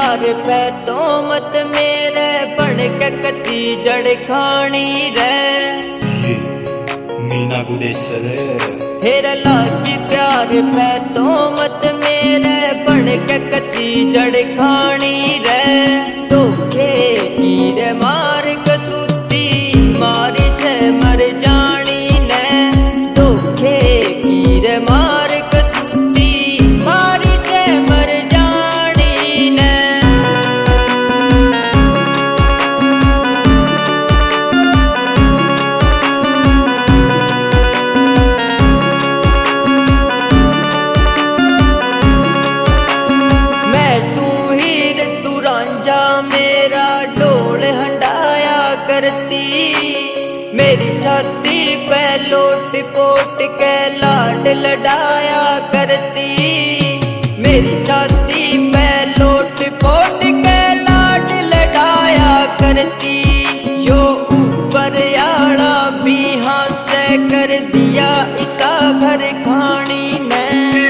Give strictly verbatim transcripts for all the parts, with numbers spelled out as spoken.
प्यार पे तो मत मेरे बन के कती जड़ खानी रे मीना गुडेसर फिर लागी प्यार पे तो मत मेरे बन के कती जड़ खानी रे धोखे की रे मार कसूती मारी से मर जानी ने धोखे की रे मार कसूती मारी से मर जानी ने। मैं तू हीर तू रांझा मेरा ढोल हंडाया करती मेरी छाती पे लोट पोट के लाड लडाया करती मेरी छाती पे लोट पोट के लाड लडाया करती जो ऊपर आला भी हाथ से कर दिया इसा घर खानी ने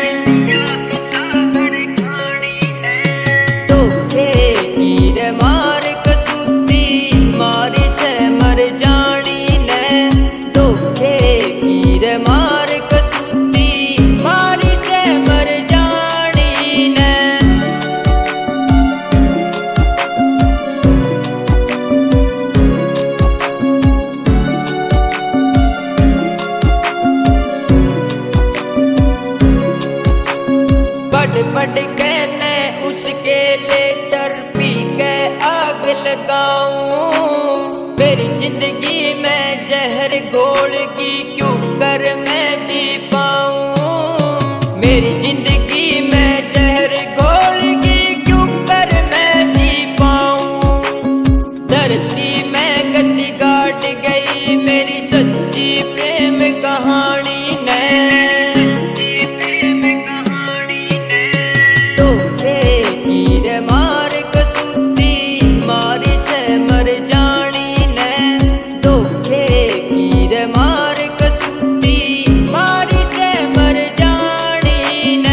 धोखे की रे मार कसूती मारी से मर जानी ने धोखे की रे मार कसूती मारी से मर जानी ने। बड़ बड़ कहने उसके लेटर पी के आग लगाऊं मेरी जिंदगी में जहर घोल की क्यों कर मैं जी पाऊं मेरी जिंदगी में जहर घोल की क्यों कर मैं जी पाऊं धरती में गति गाट गई मेरी सच्ची प्रेम कहानी ने धोखे की रे मार कसूती मारी से मर जानी ने धोखे की रे मार कसूती मारी से मर जानी ने।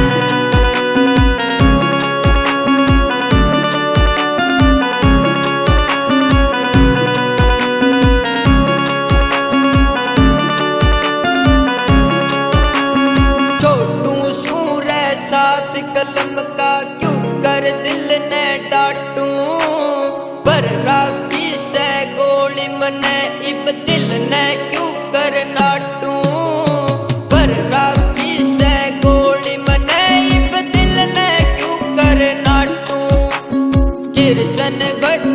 छोटू सूर सात कलम का क्यों कर दिल ने डाटू पर राखी से गोली मने इब दिल ने क्यों कर नाटू पर राखी से गोली मने इब दिल ने क्यों कर नाटू किरसन भट